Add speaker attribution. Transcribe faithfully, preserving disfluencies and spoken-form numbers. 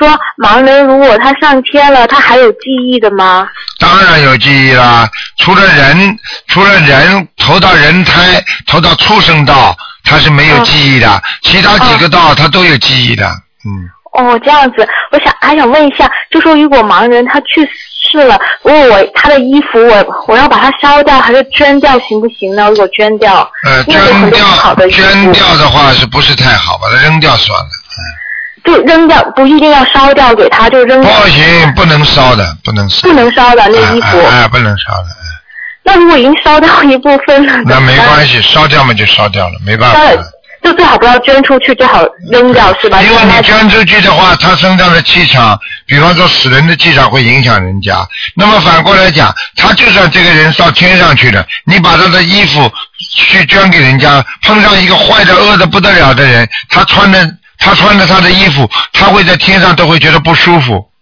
Speaker 1: 说盲人如果他上天了，他还有记忆的吗？
Speaker 2: 当然有记忆啦，除了人，除了人投到人胎，投到畜生道，他是没有记忆的，嗯、其他几个道他都有记忆的，嗯。
Speaker 1: 哦，这样子，我想还想问一下，就说如果盲人他去世了，如果我他的衣服我我要把它烧掉还是捐掉行不行呢？如果捐掉，
Speaker 2: 呃，捐掉捐掉的话是不是太好？把它扔掉算了。
Speaker 1: 就扔掉，不一定要烧掉给他，就扔掉。
Speaker 2: 不行，不能烧的，不能烧。
Speaker 1: 不能烧的那衣服。
Speaker 2: 哎、啊啊，不能烧的。
Speaker 1: 那如果已经烧掉一部分了，
Speaker 2: 那没关系，烧掉嘛就烧掉了，没办法。
Speaker 1: 就最好不要捐出去，最好扔掉是吧？
Speaker 2: 因为你捐出去的话，他身上的气场，比方说死人的气场会影响人家。那么反过来讲，他就算这个人到天上去了，你把他的衣服去捐给人家，碰上一个坏的、恶的不得了的人，他穿的他穿着他的衣服，他会在天上都会觉得不舒服。